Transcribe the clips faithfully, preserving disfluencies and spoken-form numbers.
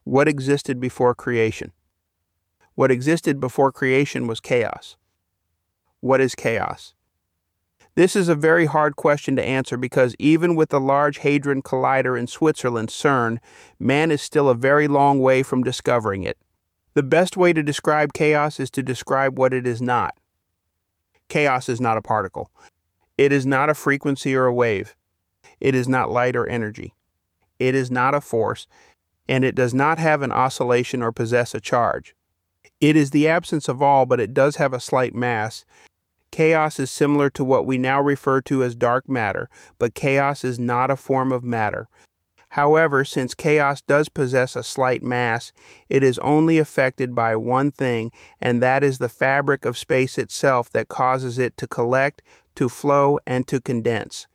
What existed before creation? What existed before creation was chaos. What is chaos? This is a very hard question to answer because even with the Large Hadron Collider in Switzerland, CERN, man is still a very long way from discovering it. The best way to describe chaos is to describe what it is not. Chaos is not a particle. It is not a frequency or a wave. It is not light or energy. It is not a force, and it does not have an oscillation or possess a charge. It is the absence of all, but it does have a slight mass. Chaos is similar to what we now refer to as dark matter, but chaos is not a form of matter. However, since chaos does possess a slight mass, it is only affected by one thing, and that is the fabric of space itself that causes it to collect, to flow, and to condense.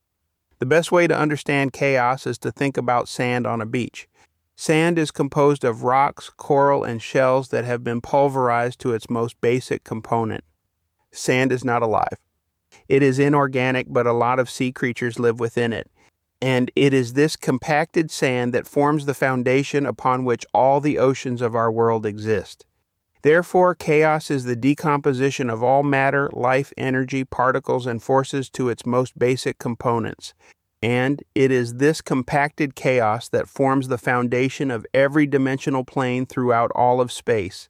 The best way to understand chaos is to think about sand on a beach. Sand is composed of rocks, coral, and shells that have been pulverized to its most basic component. Sand is not alive. It is inorganic, but a lot of sea creatures live within it. And it is this compacted sand that forms the foundation upon which all the oceans of our world exist. Therefore, chaos is the decomposition of all matter, life, energy, particles, and forces to its most basic components. And it is this compacted chaos that forms the foundation of every dimensional plane throughout all of space.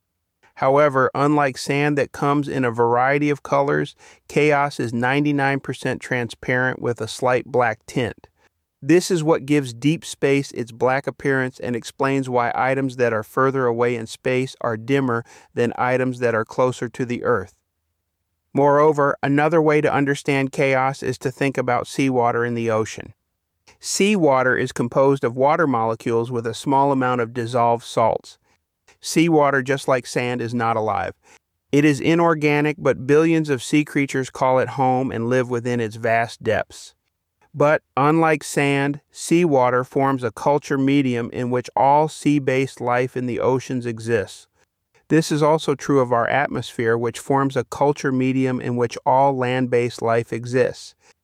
However, unlike sand that comes in a variety of colors, chaos is ninety-nine percent transparent with a slight black tint. This is what gives deep space its black appearance and explains why items that are further away in space are dimmer than items that are closer to the Earth. Moreover, another way to understand chaos is to think about seawater in the ocean. Seawater is composed of water molecules with a small amount of dissolved salts. Seawater, just like sand, is not alive. It is inorganic, but billions of sea creatures call it home and live within its vast depths. But, unlike sand, seawater forms a culture medium in which all sea-based life in the oceans exists. This is also true of our atmosphere, which forms a culture medium in which all land-based life exists.